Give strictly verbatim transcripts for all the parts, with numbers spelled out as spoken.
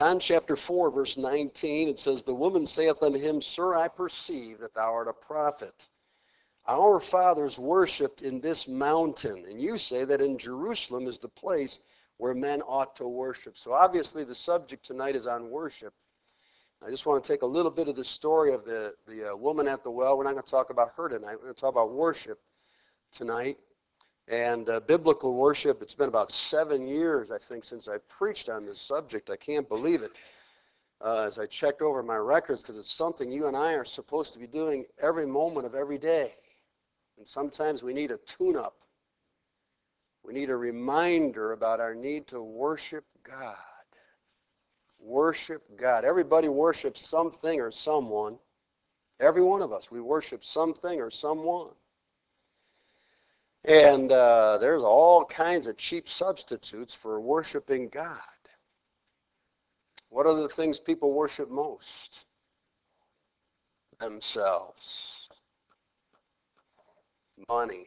John chapter four, verse nineteen, it says, "The woman saith unto him, Sir, I perceive that thou art a prophet. Our fathers worshipped in this mountain, and you say that in Jerusalem is the place where men ought to worship." So obviously the subject tonight is on worship. I just want to take a little bit of the story of the, the uh, woman at the well. We're not going to talk about her tonight. We're going to talk about worship tonight. And uh, biblical worship, it's been about seven years, I think, since I preached on this subject. I can't believe it uh, as I checked over my records, because it's something you and I are supposed to be doing every moment of every day. And sometimes we need a tune-up. We need a reminder about our need to worship God. Worship God. Everybody worships something or someone. Every one of us, we worship something or someone. And uh, there's all kinds of cheap substitutes for worshiping God. What are the things people worship most? Themselves. Money.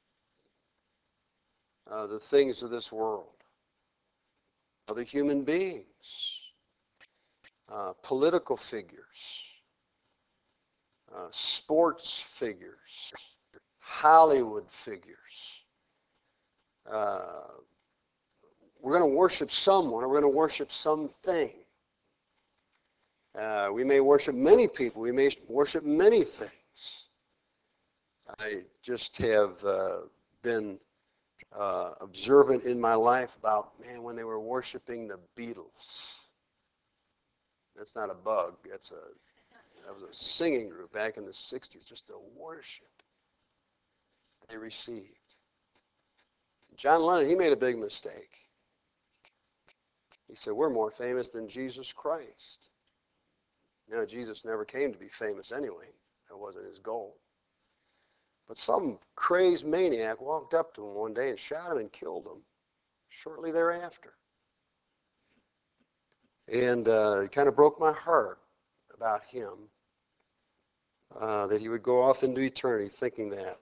Uh, the things of this world. Other human beings. Uh, political figures. Uh, sports figures. Hollywood figures. Uh, we're going to worship someone, or we're going to worship something. Uh, we may worship many people. We may worship many things. I just have uh, been uh, observant in my life about, man, when they were worshiping the Beatles. That's not a bug. That's a that was a singing group back in the sixties. Just the worship they received. John Lennon, he made a big mistake. He said, we're more famous than Jesus Christ. You know, Jesus never came to be famous anyway. That wasn't his goal. But some crazed maniac walked up to him one day and shot him and killed him shortly thereafter. And uh, it kind of broke my heart about him, uh, that he would go off into eternity thinking that.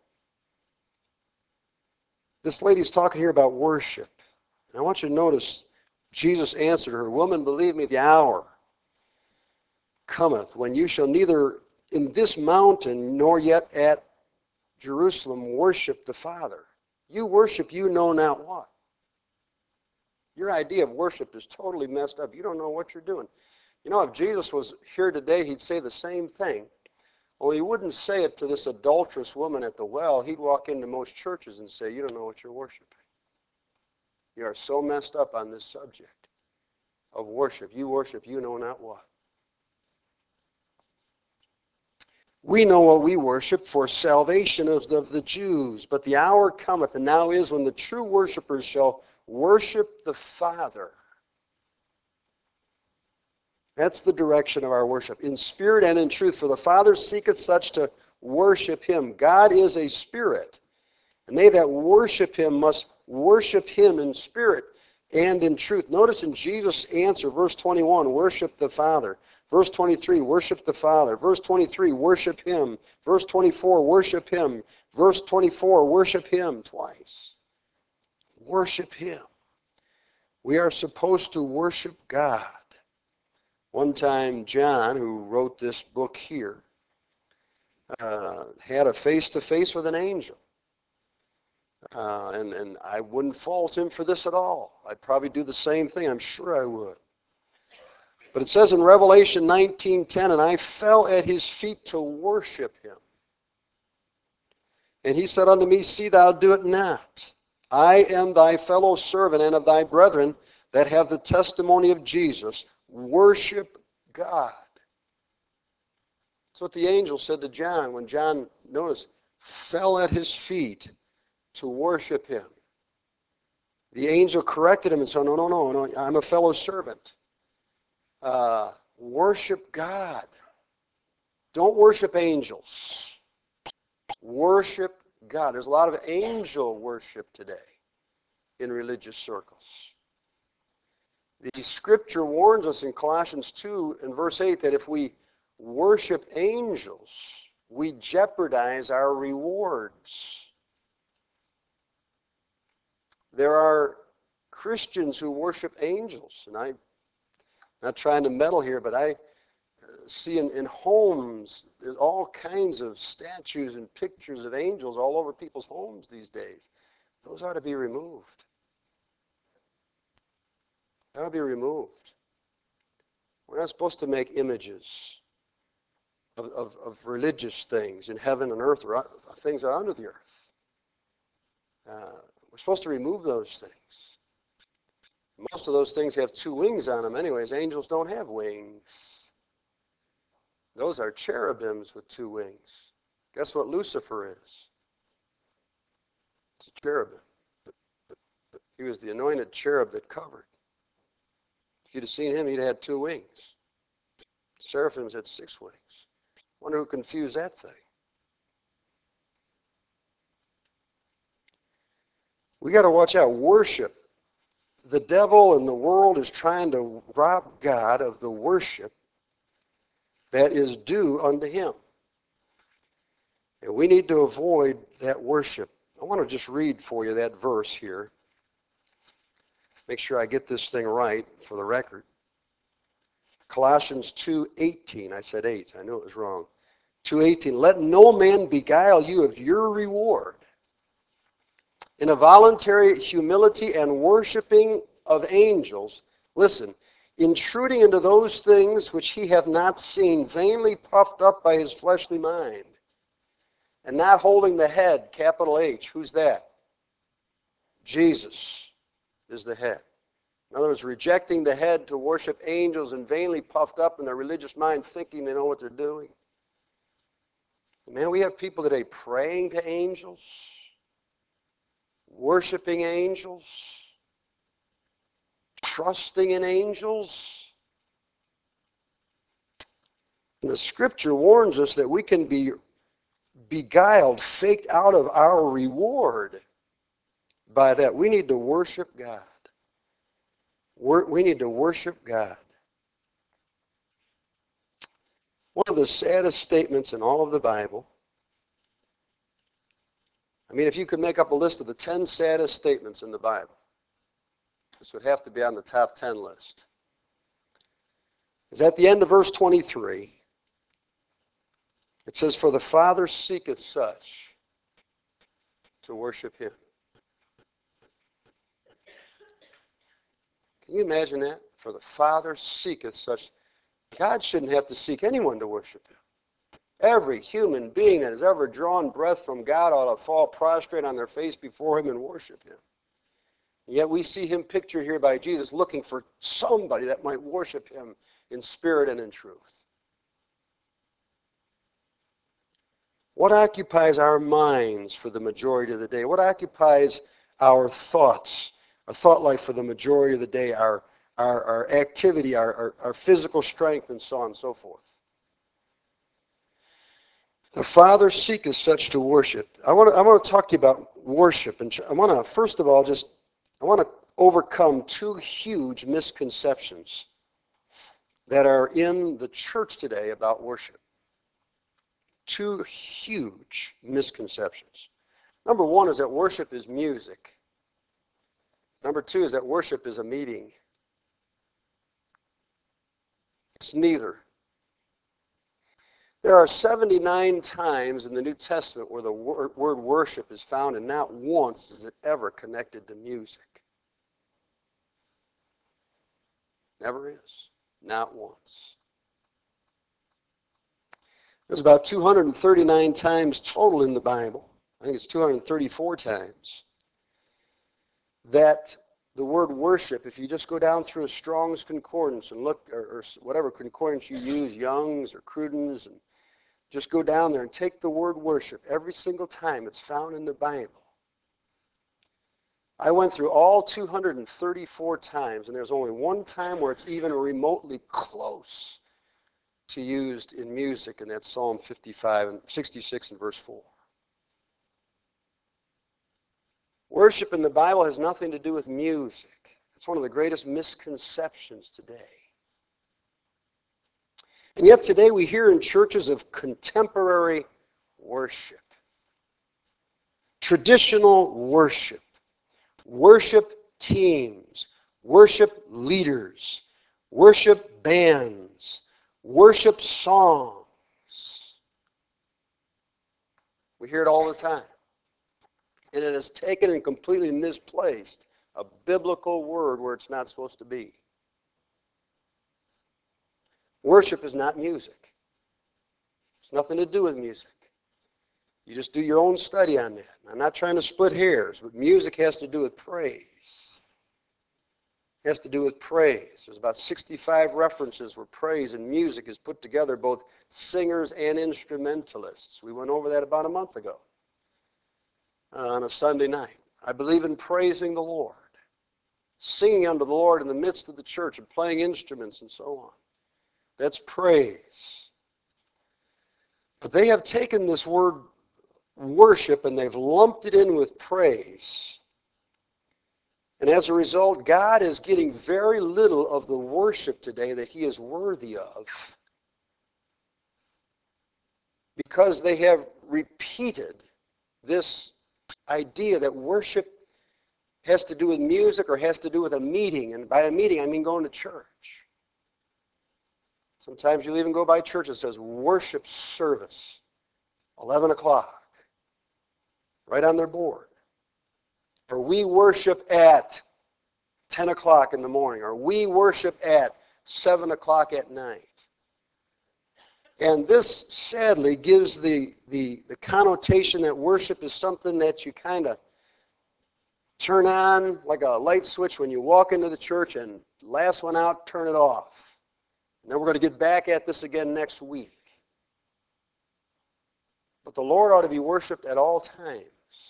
This lady's talking here about worship. And I want you to notice Jesus answered her, "Woman, believe me, the hour cometh when you shall neither in this mountain nor yet at Jerusalem worship the Father. You worship you know not what." Your idea of worship is totally messed up. You don't know what you're doing. You know, if Jesus was here today, he'd say the same thing. Only he wouldn't say it to this adulterous woman at the well. He'd walk into most churches and say, you don't know what you're worshiping. You are so messed up on this subject of worship. You worship you know not what. We know what we worship, for salvation of the, of the Jews. But the hour cometh, and now is, when the true worshipers shall worship the Father. That's the direction of our worship, in spirit and in truth. For the Father seeketh such to worship him. God is a spirit, and they that worship him must worship him in spirit and in truth. Notice in Jesus' answer, verse twenty-one, worship the Father. Verse twenty-three, worship the Father. Verse twenty-three, worship him. Verse twenty-four, worship him. Verse twenty-four, worship him twice. Worship him. We are supposed to worship God. One time, John, who wrote this book here, uh, had a face-to-face with an angel. Uh, and, and I wouldn't fault him for this at all. I'd probably do the same thing. I'm sure I would. But it says in Revelation nineteen ten, and I fell at his feet to worship him. And he said unto me, see thou do it not. I am thy fellow servant and of thy brethren that have the testimony of Jesus. Worship God. That's what the angel said to John when John, notice, fell at his feet to worship him. The angel corrected him and said, no, no, no, no, I'm a fellow servant. Uh, worship God. Don't worship angels. Worship God. There's a lot of angel worship today in religious circles. The scripture warns us in Colossians two and verse eight that if we worship angels, we jeopardize our rewards. There are Christians who worship angels, and I Not trying to meddle here, but I see in, in homes, there's all kinds of statues and pictures of angels all over people's homes these days. Those ought to be removed. They ought to be removed. We're not supposed to make images of, of, of religious things in heaven and earth, or things that are under the earth. Uh, we're supposed to remove those things. Most of those things have two wings on them anyways. Angels don't have wings. Those are cherubims with two wings. Guess what Lucifer is? It's a cherubim. He was the anointed cherub that covered. If you'd have seen him, he'd have had two wings. Seraphims had six wings. Wonder who confused that thing. We got to watch out. Worship. The devil and the world is trying to rob God of the worship that is due unto him. And we need to avoid that worship. I want to just read for you that verse here. Make sure I get this thing right for the record. Colossians two eighteen. I said eight. I knew it was wrong. two eighteen. Let no man beguile you of your reward in a voluntary humility and worshiping of angels. Listen, intruding into those things which he hath not seen, vainly puffed up by his fleshly mind, and not holding the head, capital H. Who's that? Jesus is the head. In other words, rejecting the head to worship angels and vainly puffed up in their religious mind, thinking they know what they're doing. Man, we have people today praying to angels, worshiping angels, trusting in angels. And the Scripture warns us that we can be beguiled, faked out of our reward by that. We need to worship God. We need to worship God. One of the saddest statements in all of the Bible. I mean, if you could make up a list of the ten saddest statements in the Bible, this would have to be on the top ten list. Is at the end of verse twenty-three. It says, "For the Father seeketh such to worship him." Can you imagine that? For the Father seeketh such. God shouldn't have to seek anyone to worship him. Every human being that has ever drawn breath from God ought to fall prostrate on their face before him and worship him. And yet we see him pictured here by Jesus looking for somebody that might worship him in spirit and in truth. What occupies our minds for the majority of the day? What occupies our thoughts, our thought life for the majority of the day, our, our, our activity, our, our, our physical strength, and so on and so forth? The Father seeketh such to worship. I want to, I want to talk to you about worship. And I want to, first of all, just, I want to overcome two huge misconceptions that are in the church today about worship. Two huge misconceptions. Number one is that worship is music. Number two is that worship is a meeting. It's neither. There are seventy-nine times in the New Testament where the word worship is found, and not once is it ever connected to music. Never is. Not once. There's about two hundred thirty-nine times total in the Bible. I think it's two hundred thirty-four times that the word worship, if you just go down through a Strong's Concordance and look, or, or whatever concordance you use, Young's or Cruden's, and just go down there and take the word worship every single time it's found in the Bible. I went through all two hundred thirty-four times, and there's only one time where it's even remotely close to used in music, and that's Psalm fifty-five and sixty-six and verse four. Worship in the Bible has nothing to do with music. It's one of the greatest misconceptions today. And yet today we hear in churches of contemporary worship, traditional worship, worship teams, worship leaders, worship bands, worship songs. We hear it all the time. And it has taken and completely misplaced a biblical word where it's not supposed to be. Worship is not music. It's nothing to do with music. You just do your own study on that. I'm not trying to split hairs, but music has to do with praise. It has to do with praise. There's about sixty-five references where praise and music is put together, both singers and instrumentalists. We went over that about a month ago uh, on a Sunday night. I believe in praising the Lord, singing unto the Lord in the midst of the church and playing instruments and so on. That's praise. But they have taken this word worship and they've lumped it in with praise. And as a result, God is getting very little of the worship today that he is worthy of because they have repeated this idea that worship has to do with music or has to do with a meeting. And by a meeting, I mean going to church. Sometimes you'll even go by church that says worship service, eleven o'clock, right on their board. Or we worship at ten o'clock in the morning, or we worship at seven o'clock at night. And this, sadly, gives the, the, the connotation that worship is something that you kind of turn on like a light switch when you walk into the church, and last one out, turn it off. And then we're going to get back at this again next week. But the Lord ought to be worshiped at all times.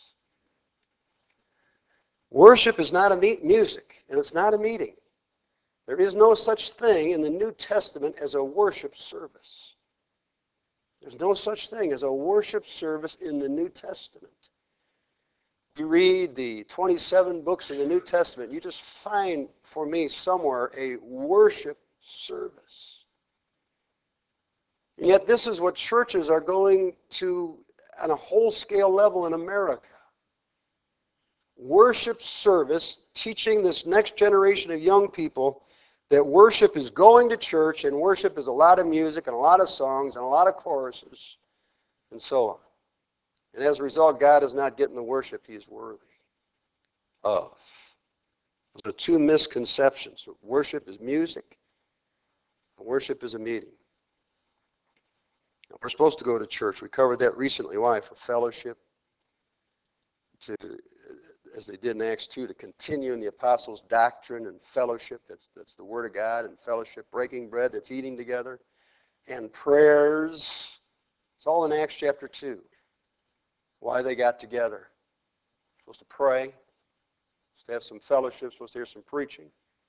Worship is not a me- music, and it's not a meeting. There is no such thing in the New Testament as a worship service. There's no such thing as a worship service in the New Testament. If you read the twenty-seven books of the New Testament, you just find for me somewhere a worship service. And yet this is what churches are going to on a whole-scale level in America. Worship service, teaching this next generation of young people that worship is going to church and worship is a lot of music and a lot of songs and a lot of choruses and so on. And as a result, God is not getting the worship he is worthy of. Those are two misconceptions. Worship is music, and worship is a meeting. Now, we're supposed to go to church. We covered that recently. Why? For fellowship. To, as they did in Acts two, to continue in the apostles' doctrine and fellowship. That's, that's the Word of God and fellowship. Breaking bread, that's eating together. And prayers. It's all in Acts chapter two. Why they got together. Supposed to pray. Supposed to have some fellowship. Supposed to hear some preaching.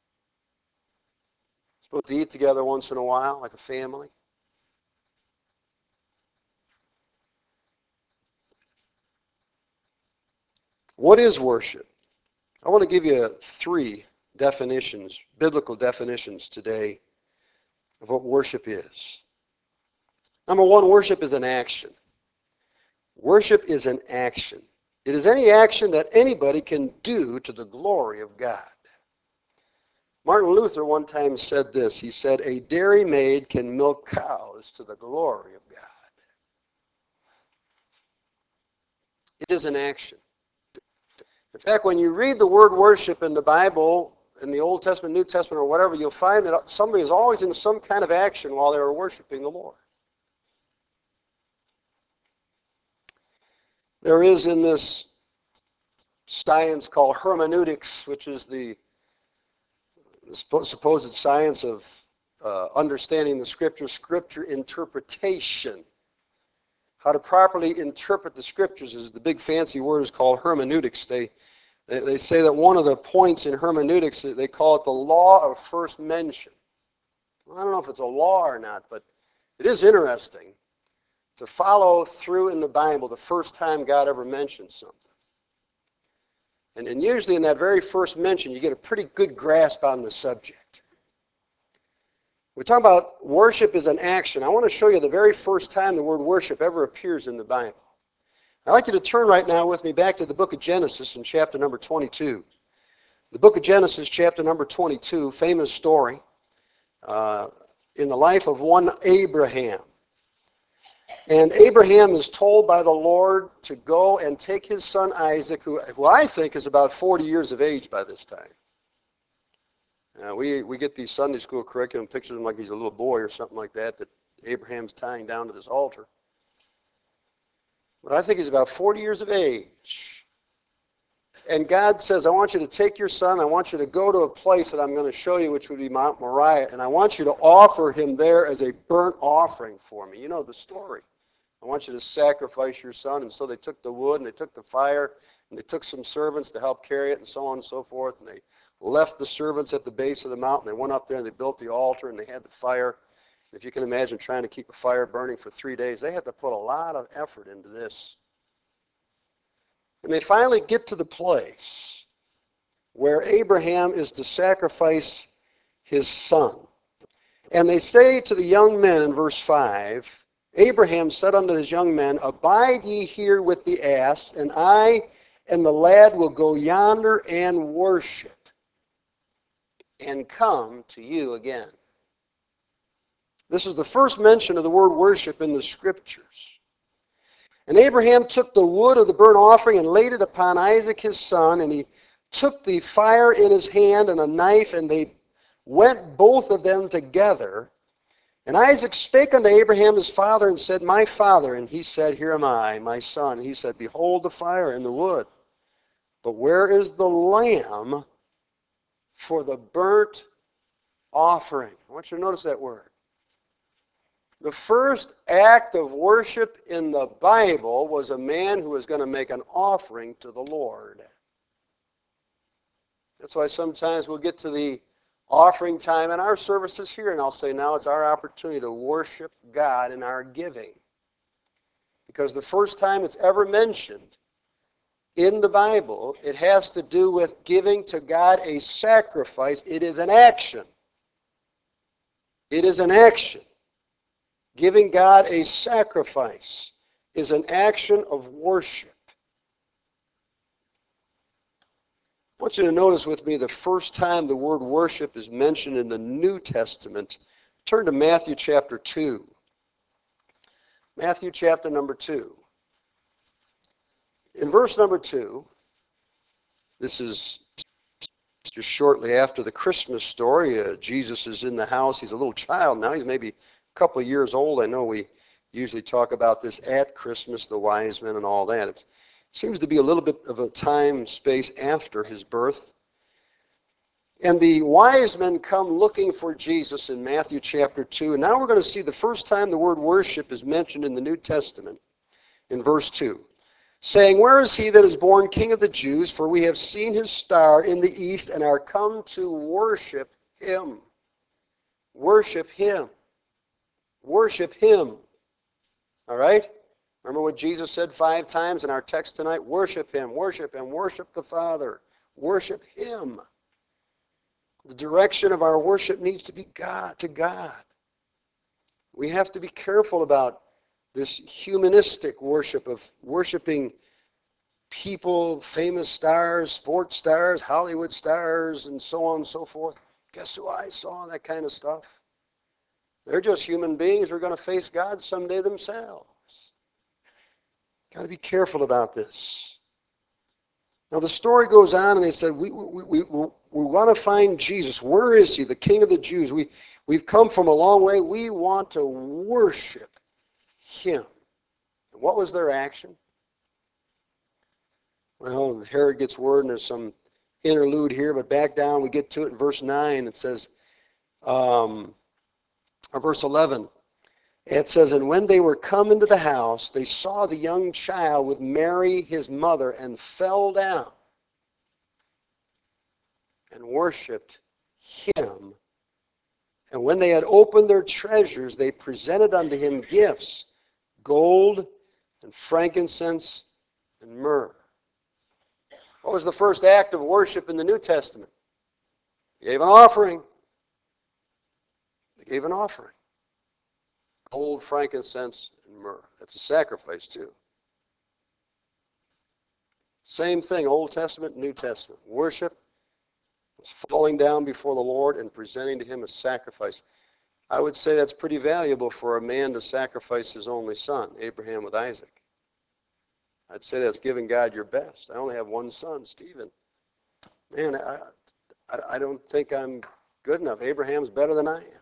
Supposed to eat together once in a while like a family. What is worship? I want to give you three definitions, biblical definitions today of what worship is. Number one, worship is an action. Worship is an action. It is any action that anybody can do to the glory of God. Martin Luther one time said this. He said, "A dairymaid can milk cows to the glory of God." It is an action. In fact, when you read the word worship in the Bible, in the Old Testament, New Testament, or whatever, you'll find that somebody is always in some kind of action while they were worshiping the Lord. There is in this science called hermeneutics, which is the, the supposed science of uh, understanding the Scripture, Scripture interpretation. How to properly interpret the Scriptures is the big fancy word is called hermeneutics. They They, they say that one of the points in hermeneutics, they call it the law of first mention. Well, I don't know if it's a law or not, but it is interesting to follow through in the Bible the first time God ever mentioned something. And, and usually in that very first mention, you get a pretty good grasp on the subject. We talk about worship as an action. I want to show you the very first time the word worship ever appears in the Bible. I'd like you to turn right now with me back to the book of Genesis in chapter number twenty-two. The book of Genesis, chapter number twenty-two, famous story. uh, in the life of one Abraham. And Abraham is told by the Lord to go and take his son Isaac, who, who I think is about forty years of age by this time. Uh, we, we get these Sunday school curriculum pictures of him like he's a little boy or something like that, that Abraham's tying down to this altar. But I think he's about forty years of age. And God says, I want you to take your son, I want you to go to a place that I'm going to show you, which would be Mount Moriah, and I want you to offer him there as a burnt offering for me. You know the story. I want you to sacrifice your son. And so they took the wood and they took the fire and they took some servants to help carry it and so on and so forth. And they left the servants at the base of the mountain. They went up there and they built the altar and they had the fire. If you can imagine trying to keep a fire burning for three days, they had to put a lot of effort into this. And they finally get to the place where Abraham is to sacrifice his son. And they say to the young men in verse five, Abraham said unto his young men, Abide ye here with the ass, and I and the lad will go yonder and worship, and come to you again. This is the first mention of the word worship in the Scriptures. And Abraham took the wood of the burnt offering and laid it upon Isaac his son, and he took the fire in his hand and a knife, and they went both of them together. And Isaac spake unto Abraham his father and said, My father. And he said, Here am I, my son. And he said, Behold the fire and the wood, but where is the lamb for the burnt offering? I want you to notice that word. The first act of worship in the Bible was a man who was going to make an offering to the Lord. That's why sometimes we'll get to the offering time in our services here, and I'll say now it's our opportunity to worship God in our giving. Because the first time it's ever mentioned in the Bible, it has to do with giving to God a sacrifice. It is an action. It is an action. Giving God a sacrifice is an action of worship. I want you to notice with me the first time the word worship is mentioned in the New Testament. Turn to Matthew chapter two. Matthew chapter number two. In verse number two, this is just shortly after the Christmas story. Uh, Jesus is in the house. He's a little child now. He's maybe a couple of years old. I know we usually talk about this at Christmas, the wise men and all that. It's, it seems to be a little bit of a time space after his birth. And the wise men come looking for Jesus in Matthew chapter two. And now we're going to see the first time the word worship is mentioned in the New Testament in verse two. Saying, Where is he that is born King of the Jews? For we have seen his star in the east and are come to worship him. Worship him. Worship him. All right? Remember what Jesus said five times in our text tonight? Worship him, worship him, worship the Father. Worship him. The direction of our worship needs to be God, to God. We have to be careful about this humanistic worship of worshiping people, famous stars, sports stars, Hollywood stars, and so on and so forth. Guess who I saw? That kind of stuff. They're just human beings who are going to face God someday themselves. Got to be careful about this. Now the story goes on, and they said, we, we, we, we, we want to find Jesus. Where is he, the King of the Jews? We, we've come from a long way. We want to worship him. And what was their action? Well, Herod gets word, and there's some interlude here, but back down, we get to it in verse nine. It says, um, or verse eleven, it says, And when they were come into the house, they saw the young child with Mary his mother, and fell down and worshipped him. And when they had opened their treasures, they presented unto him gifts, gold and frankincense and myrrh. What was the first act of worship in the New Testament? They gave an offering. They gave an offering. Gold, frankincense, and myrrh. That's a sacrifice too. Same thing, Old Testament, New Testament. Worship was falling down before the Lord and presenting to him a sacrifice. I would say that's pretty valuable for a man to sacrifice his only son, Abraham with Isaac. I'd say that's giving God your best. I only have one son, Stephen. Man, I, I, I don't think I'm good enough. Abraham's better than I am.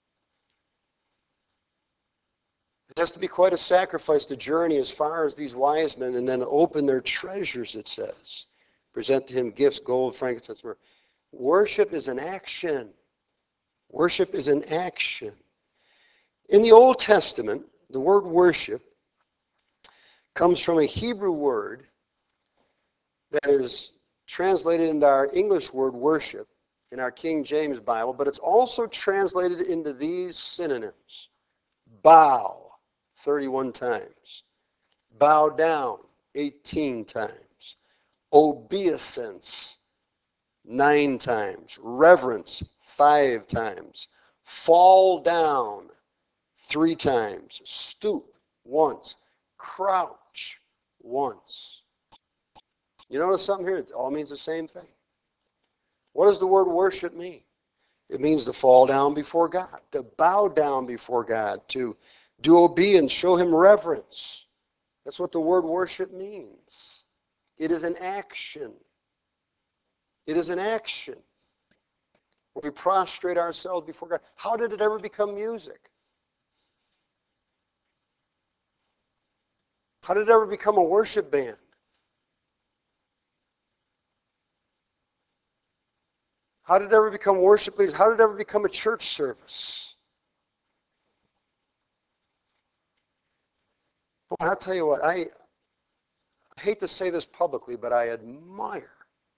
It has to be quite a sacrifice to journey as far as these wise men and then open their treasures, it says. Present to him gifts, gold, frankincense, myrrh. Worship is an action. Worship is an action. In the Old Testament, the word worship comes from a Hebrew word that is translated into our English word worship in our King James Bible, but it's also translated into these synonyms. Bow, thirty-one times. Bow down, eighteen times. Obeisance, nine times. Reverence, five times. Fall down, three times. Stoop, once. Crouch, once. You notice something here? It all means the same thing. What does the word worship mean? It means to fall down before God, to bow down before God, to do obedience, show him reverence. That's what the word worship means. It is an action. It is an action. We prostrate ourselves before God. How did it ever become music? How did it ever become a worship band? How did it ever become worship leaders? How did it ever become a church service? Well, I'll tell you what, I, I hate to say this publicly, but I admire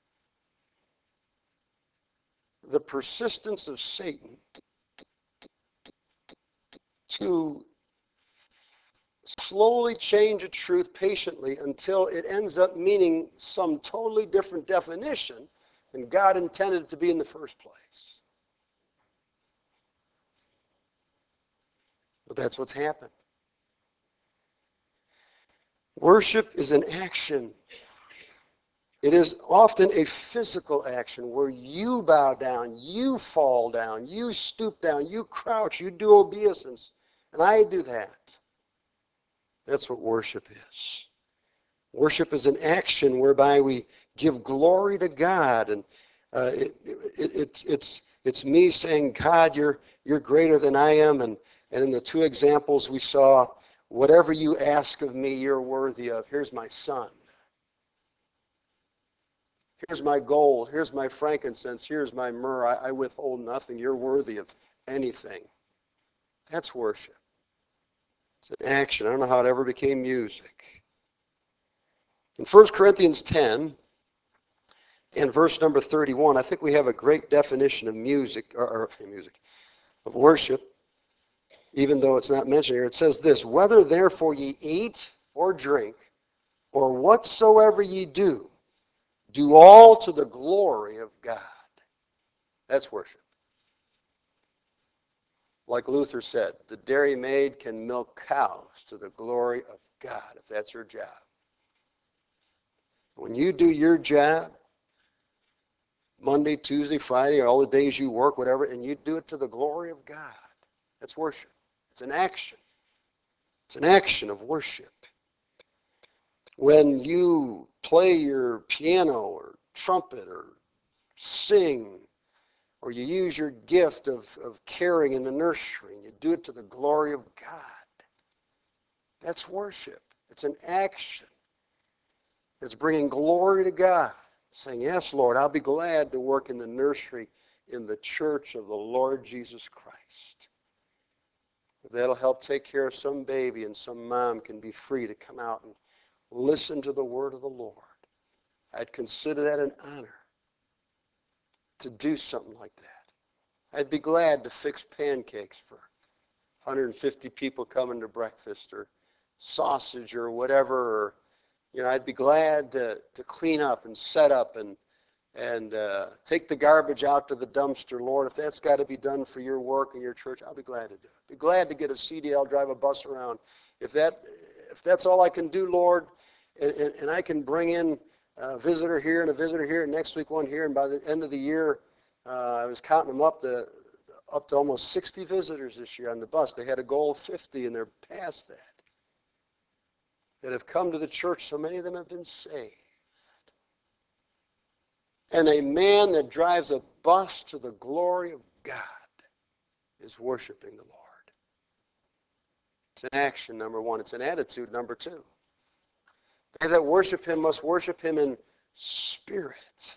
the persistence of Satan to slowly change a truth patiently until it ends up meaning some totally different definition than God intended it to be in the first place. But that's what's happened. Worship is an action. It is often a physical action where you bow down, you fall down, you stoop down, you crouch, you do obeisance. And I do that. That's what worship is. Worship is an action whereby we give glory to God. And uh, it, it, it's, it's, it's me saying, God, you're, you're greater than I am. And, and in the two examples we saw, whatever you ask of me, you're worthy of. Here's my son. Here's my gold. Here's my frankincense. Here's my myrrh. I, I withhold nothing. You're worthy of anything. That's worship. It's an action. I don't know how it ever became music. In First Corinthians ten and verse number thirty-one, I think we have a great definition of music, or, or music, of worship, even though it's not mentioned here. It says this, whether therefore ye eat or drink, or whatsoever ye do, do all to the glory of God. That's worship. Like Luther said, the dairymaid can milk cows to the glory of God, if that's her job. When you do your job, Monday, Tuesday, Friday, or all the days you work, whatever, and you do it to the glory of God, that's worship. It's an action. It's an action of worship. When you play your piano or trumpet or sing, or you use your gift of, of caring in the nursery, and you do it to the glory of God. That's worship. It's an action. It's bringing glory to God. Saying, yes, Lord, I'll be glad to work in the nursery in the church of the Lord Jesus Christ. That'll help take care of some baby, and some mom can be free to come out and listen to the word of the Lord. I'd consider that an honor to do something like that. I'd be glad to fix pancakes for one hundred fifty people coming to breakfast, or sausage or whatever. Or, you know, I'd be glad to, to clean up and set up and and uh, take the garbage out to the dumpster. Lord, if that's got to be done for your work and your church, I'll be glad to do it. Be glad to get a C D L, drive a bus around. If that if that's all I can do, Lord, and, and, and I can bring in a visitor here and a visitor here, and next week one here, and by the end of the year, Uh, I was counting them up. The up to almost sixty visitors this year on the bus. They had a goal of fifty, and they're past that, that have come to the church. So many of them have been saved. And a man that drives a bus to the glory of God is worshiping the Lord. It's an action, number one. It's an attitude, number two. They that worship him must worship him in spirit.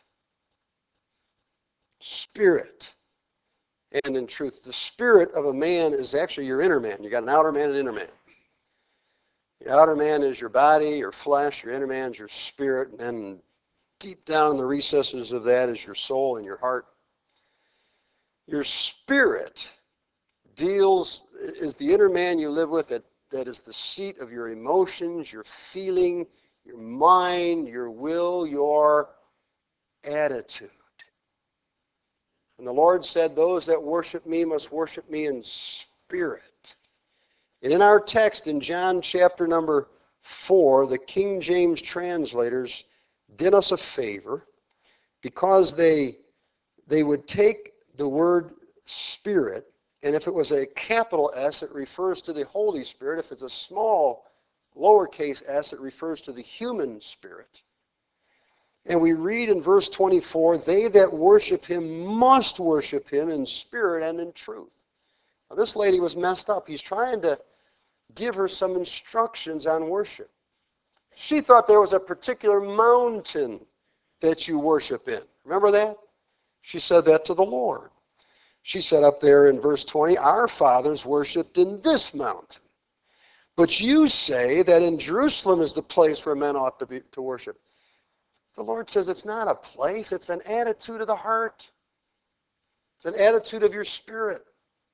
Spirit and in truth. The spirit of a man is actually your inner man. You got an outer man and inner man. Your outer man is your body, your flesh. Your inner man is your spirit. And then deep down in the recesses of that is your soul and your heart. Your spirit deals, is the inner man you live with that, that is the seat of your emotions, your feeling, your mind, your will, your attitude. And the Lord said, those that worship me must worship me in spirit. And in our text in John chapter number four, the King James translators did us a favor because they, they would take the word spirit, and if it was a capital S, it refers to the Holy Spirit. If it's a small lowercase s, it refers to the human spirit. And we read in verse twenty-four, they that worship him must worship him in spirit and in truth. Now, this lady was messed up. He's trying to give her some instructions on worship. She thought there was a particular mountain that you worship in. Remember that? She said that to the Lord. She said up there in verse twenty, our fathers worshipped in this mountain. But you say that in Jerusalem is the place where men ought to be to worship. The Lord says it's not a place, it's an attitude of the heart. It's an attitude of your spirit.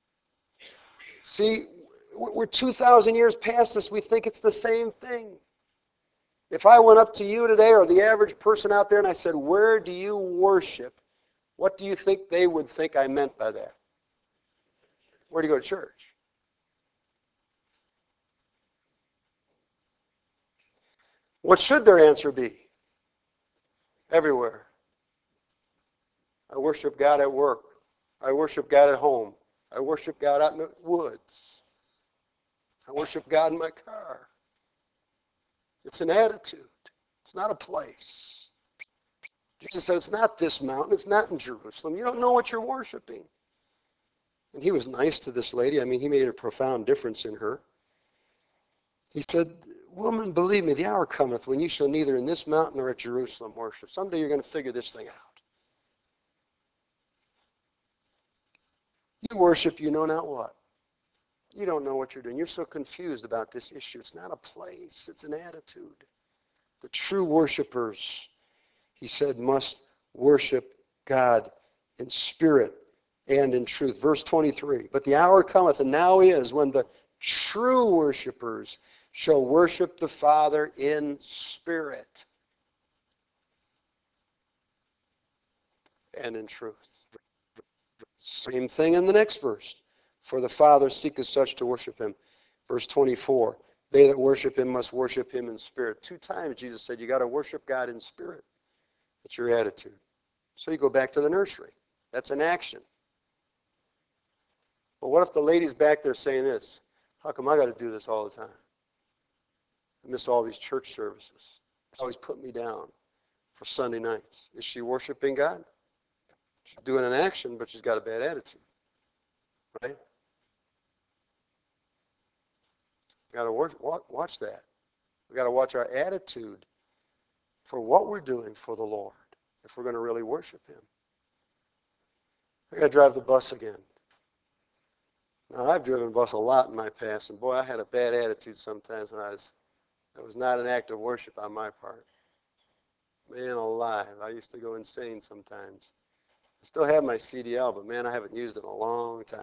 See, we're two thousand years past this. We think it's the same thing. If I went up to you today or the average person out there and I said, where do you worship? What do you think they would think I meant by that? Where do you go to church? What should their answer be? Everywhere. I worship God at work. I worship God at home. I worship God out in the woods. I worship God in my car. It's an attitude. It's not a place. Jesus said it's not this mountain. It's not in Jerusalem. You don't know what you're worshiping. And he was nice to this lady. I mean, he made a profound difference in her. He said, woman, believe me, the hour cometh when you shall neither in this mountain nor at Jerusalem worship. Someday you're going to figure this thing out. You worship, you know not what. You don't know what you're doing. You're so confused about this issue. It's not a place. It's an attitude. The true worshipers, he said, must worship God in spirit and in truth. Verse twenty-three, but the hour cometh, and now is, when the true worshipers shall worship the Father in spirit and in truth. Same thing in the next verse. For the Father seeketh such to worship him. Verse twenty-four, they that worship him must worship him in spirit. Two times Jesus said you got to worship God in spirit. That's your attitude. So you go back to the nursery. That's an action. But what if the lady's back there saying this? How come I got to do this all the time? I miss all these church services. They always put me down for Sunday nights. Is she worshiping God? She's doing an action, but she's got a bad attitude. Right? We've got to watch, watch that. We've got to watch our attitude for what we're doing for the Lord if we're going to really worship him. I got to drive the bus again. Now, I've driven bus a lot in my past, and boy, I had a bad attitude sometimes when I was, it was not an act of worship on my part. Man alive, I used to go insane sometimes. I still have my C D L, but man, I haven't used it in a long time.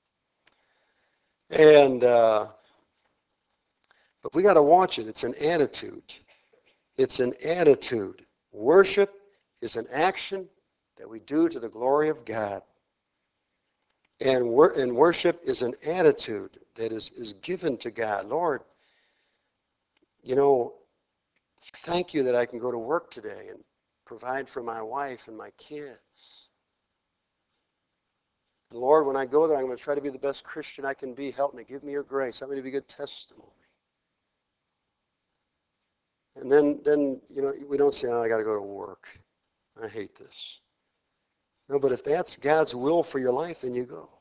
And, uh, but we got to watch it. It's an attitude. It's an attitude. Worship is an action that we do to the glory of God. And, wor- and worship is an attitude that is, is given to God. Lord, you know, thank you that I can go to work today and provide for my wife and my kids. Lord, when I go there, I'm going to try to be the best Christian I can be. Help me. Give me your grace. Help me to be a good testimony. And then, then you know, we don't say, oh, I got to go to work. I hate this. No, but if that's God's will for your life, then you go.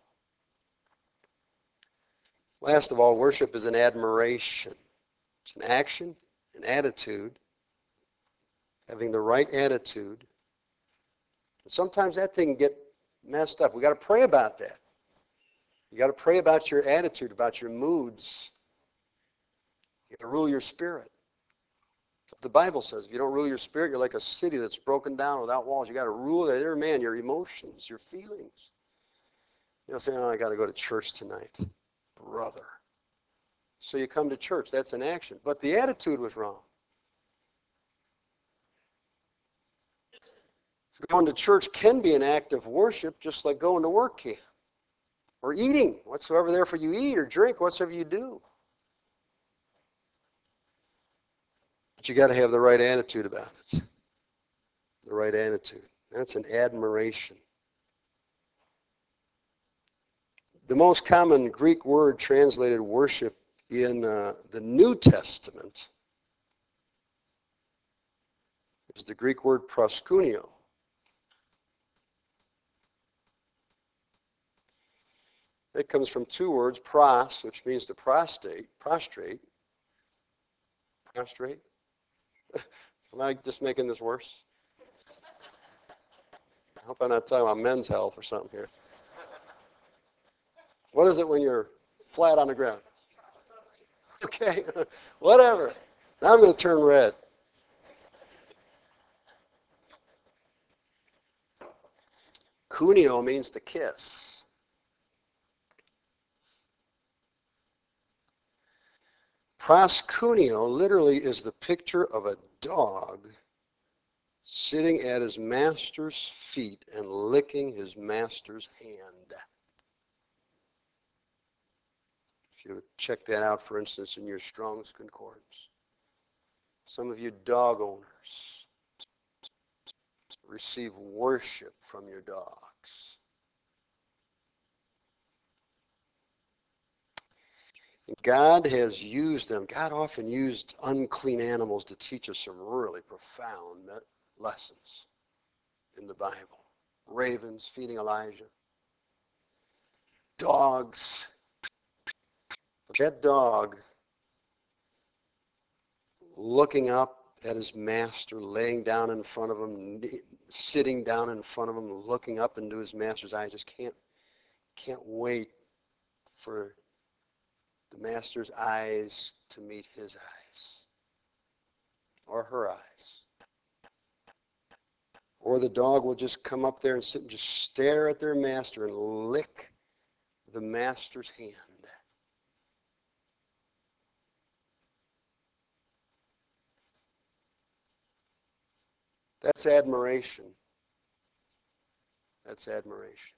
Last of all, worship is an admiration. It's an action, an attitude, having the right attitude. And sometimes that thing can get messed up. We've got to pray about that. You've got to pray about your attitude, about your moods. You've got to rule your spirit. The Bible says if you don't rule your spirit, you're like a city that's broken down without walls. You've got to rule that inner man, your emotions, your feelings. You'll say, oh, I got to go to church tonight. Brother. So you come to church. That's an action. But the attitude was wrong. So going to church can be an act of worship, just like going to work can. Or eating. Whatsoever therefore you eat or drink, whatsoever you do. But you got to have the right attitude about it. The right attitude. That's an admiration. The most common Greek word translated worship in uh, the New Testament is the Greek word proskuneo. It comes from two words, pros, which means to prostrate, prostrate, prostrate. Am I just making this worse? I hope I'm not talking about men's health or something here. What is it when you're flat on the ground? Okay, whatever. Now I'm going to turn red. Kuneo means to kiss. Proskuneo literally is the picture of a dog sitting at his master's feet and licking his master's hand. If you check that out, for instance, in your Strong's Concordance. Some of you dog owners receive worship from your dogs. God has used them. God often used unclean animals to teach us some really profound lessons in the Bible. Ravens feeding Elijah. Dogs. But that dog looking up at his master, laying down in front of him, sitting down in front of him, looking up into his master's eyes, just can't, can't wait for the master's eyes to meet his eyes or her eyes. Or the dog will just come up there and sit and just stare at their master and lick the master's hand. That's admiration. That's admiration.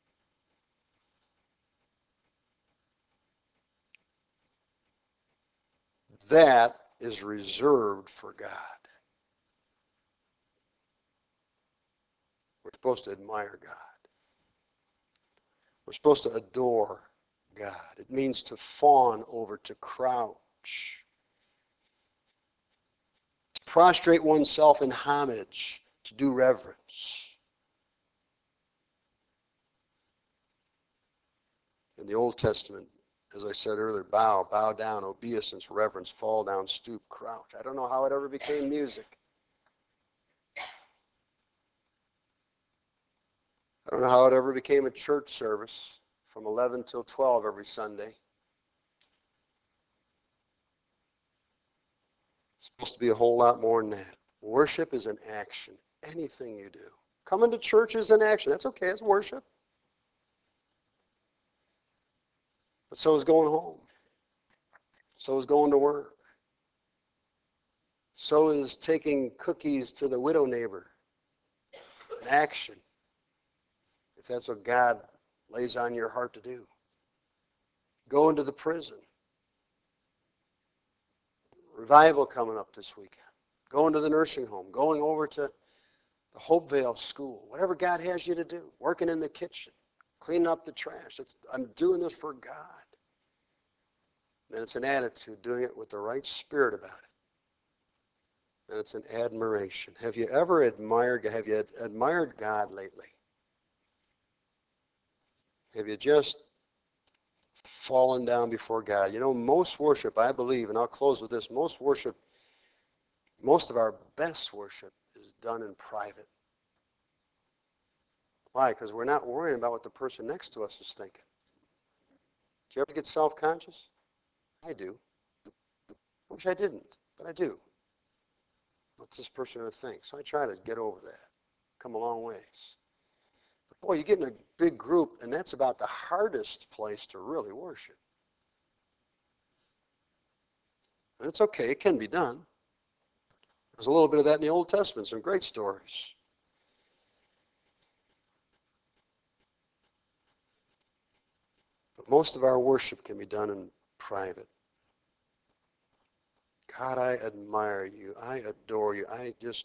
That is reserved for God. We're supposed to admire God. We're supposed to adore God. It means to fawn over, to crouch, to prostrate oneself in homage, to do reverence. In the Old Testament, as I said earlier, bow, bow down, obeisance, reverence, fall down, stoop, crouch. I don't know how it ever became music. I don't know how it ever became a church service from eleven till twelve every Sunday. It's supposed to be a whole lot more than that. Worship is an action. Anything you do. Coming to church is an action. That's okay. It's worship. But so is going home. So is going to work. So is taking cookies to the widow neighbor. An action. If that's what God lays on your heart to do. Going to the prison. Revival coming up this weekend. Going to the nursing home. Going over to the Hopevale School. Whatever God has you to do. Working in the kitchen. cleaning up the trash. It's, I'm doing this for God. And it's an attitude, doing it with the right spirit about it. And it's an admiration. Have you ever admired, have you admired God lately? Have you just fallen down before God? You know, most worship, I believe, and I'll close with this, most worship, most of our best worship is done in private. Why? Because we're not worrying about what the person next to us is thinking. Do you ever get self-conscious? I do. I wish I didn't, but I do. What's this person going to think? So I try to get over that. Come a long ways. But boy, you get in a big group, and that's about the hardest place to really worship. And it's okay. It can be done. There's a little bit of that in the Old Testament, some great stories. But most of our worship can be done in private. God, I admire you. I adore you. I just,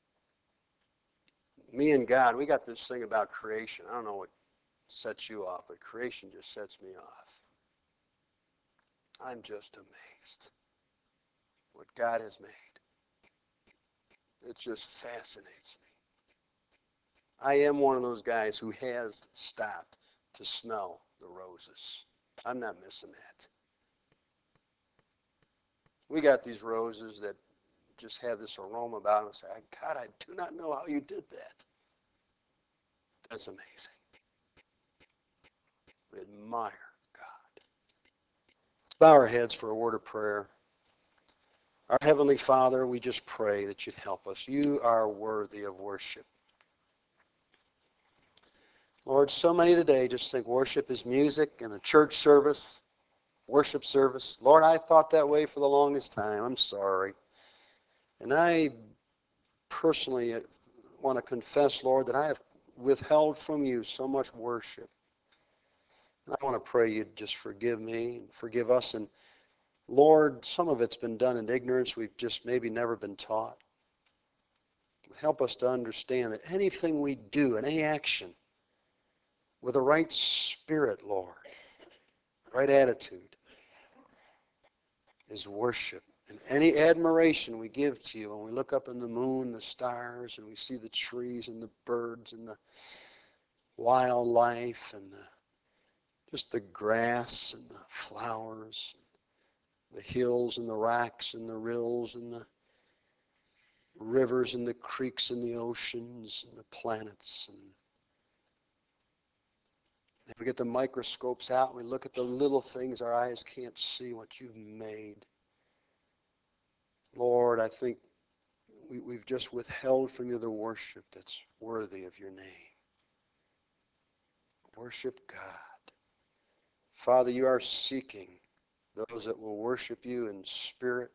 me and God, we got this thing about creation. I don't know what sets you off, but creation just sets me off. I'm just amazed what God has made. It just fascinates me. I am one of those guys who has stopped to smell the roses. I'm not missing that. We got these roses that just have this aroma about them. Say, God, I do not know how you did that. That's amazing. We admire God. Let's bow our heads for a word of prayer. Our Heavenly Father, we just pray that you'd help us. You are worthy of worship. Lord, so many today just think worship is music and a church service, worship service. Lord, I thought that way for the longest time. I'm sorry. And I personally want to confess, Lord, that I have withheld from you so much worship. And I want to pray you'd just forgive me and forgive us. And Lord, some of it's been done in ignorance. We've just maybe never been taught. Help us to understand that anything we do, any action, with the right spirit, Lord, right attitude, is worship. And any admiration we give to you when we look up in the moon, the stars, and we see the trees and the birds and the wildlife and the, just the grass and the flowers, the hills and the rocks and the rills and the rivers and the creeks and the oceans and the planets. And if we get the microscopes out and we look at the little things our eyes can't see, what you've made, Lord, I think we, we've just withheld from you the worship that's worthy of your name. Worship God. Father, you are seeking those that will worship you in spirit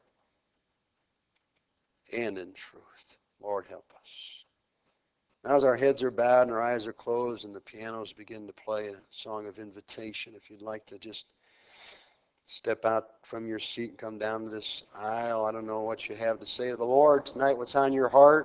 and in truth. Lord, help us. Now as our heads are bowed and our eyes are closed and the pianos begin to play a song of invitation, if you'd like to just step out from your seat and come down to this aisle. I don't know what you have to say to the Lord tonight, what's on your heart.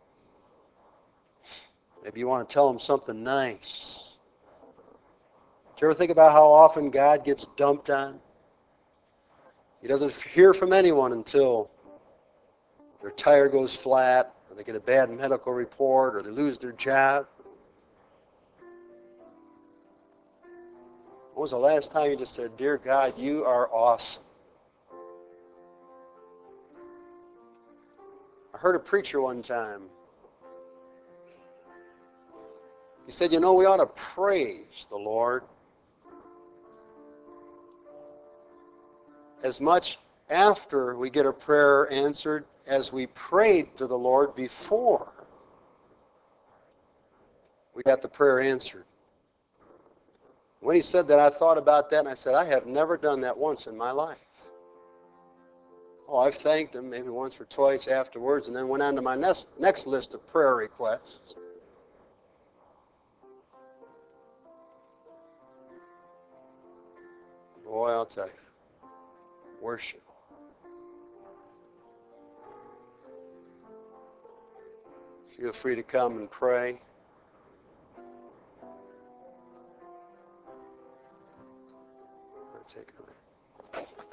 Maybe you want to tell him something nice. Do you ever think about how often God gets dumped on? He doesn't hear from anyone until their tire goes flat, or they get a bad medical report, or they lose their job. When was the last time you just said, "Dear God, you are awesome"? I heard a preacher one time. He said, you know, we ought to praise the Lord as much after we get a prayer answered as we prayed to the Lord before we got the prayer answered. When he said that, I thought about that, and I said, I have never done that once in my life. Oh, I've thanked him maybe once or twice afterwards, and then went on to my next, next list of prayer requests. Boy, I'll tell you, worship. Feel free to come and pray. take it away.